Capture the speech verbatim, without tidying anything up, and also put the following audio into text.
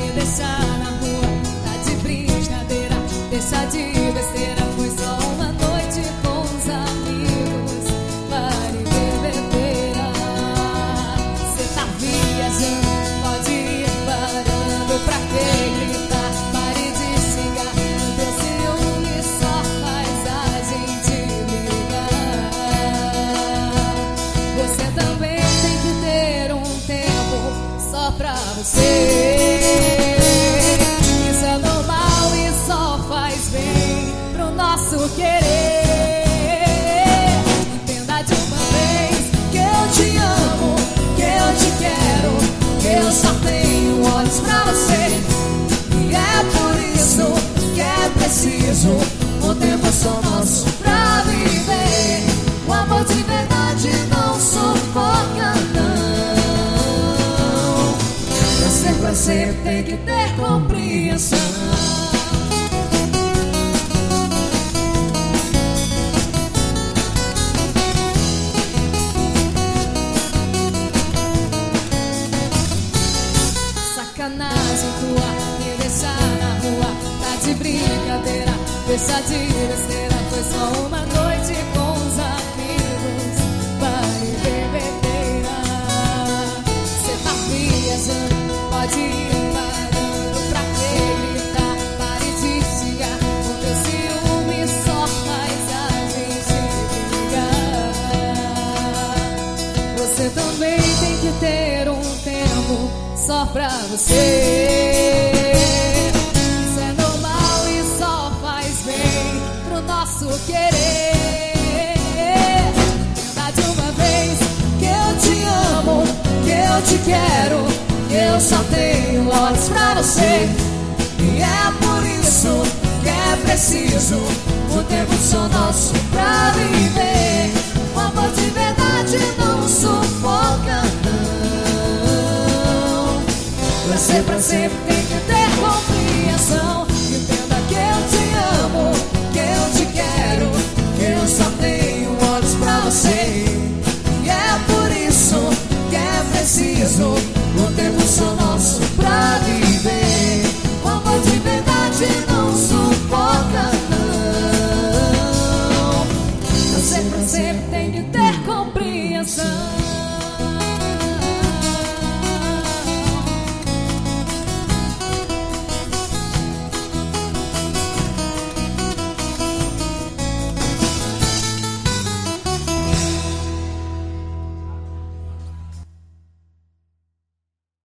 me deixar na rua. Tá de brincadeira, deixa de besteira. Foi só uma noite com os amigos. Pare de bebedeira. Cê tá viajando, pode ir parando. Pra que gritar? Pare de xingar. O teu ciúme só faz a gente brigar. Você também tem que ter um tempo só pra você. Isso é normal e só faz bem pro nosso querer. Entenda de uma vez que eu te amo, que eu te quero, que eu só tenho olhos pra você. E é por isso que é preciso um tempo só nosso pra viver. O amor de verdade não sufoca, não. Pra ser você tem que ter compreensão. Sacanagem tua, me deixar na rua. Tá de brincadeira, deixa de besteira. Foi só uma noite com os amigos. Pare de bebedeira. Cê tá viajando, pode ir parando. Pra que gritar? Pare de xingar. O teu ciúme só faz a gente brigar. Você também tem que ter um tempo só pra você. Isso é normal e só faz bem pro nosso querer. Entenda de uma vez que eu te amo, que eu te quero, que eu só tenho olhos pra você. E é por isso que é preciso um tempo só nosso pra viver. O amor de verdade não sufoca, não. Você pra sempre tem que ter compreensão. Entenda que eu te amo, que eu te quero, que eu só tenho olhos pra você. E é por isso que é preciso